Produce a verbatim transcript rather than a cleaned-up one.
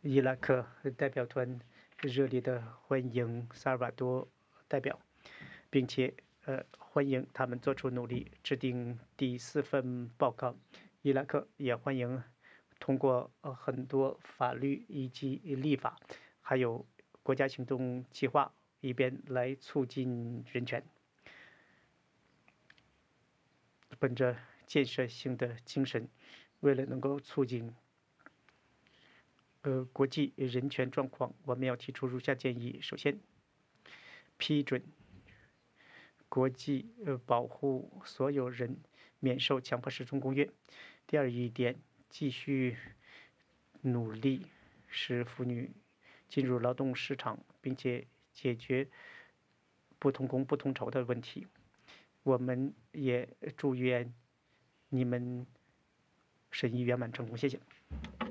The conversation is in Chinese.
伊拉克代表团热烈地欢迎萨尔瓦多代表，并且呃欢迎他们做出努力，制定第四份报告。伊拉克也欢迎通过呃很多法律以及立法，还有国家行动计划，以便来促进人权。本着建设性的精神，为了能够促进呃国际人权状况，我们要提出如下建议：首先，批准国际呃保护所有人免受强迫失踪公约。第二一点，继续努力使妇女进入劳动市场，并且解决不同工不同酬的问题。我们也祝愿你们审议圆满成功，谢谢。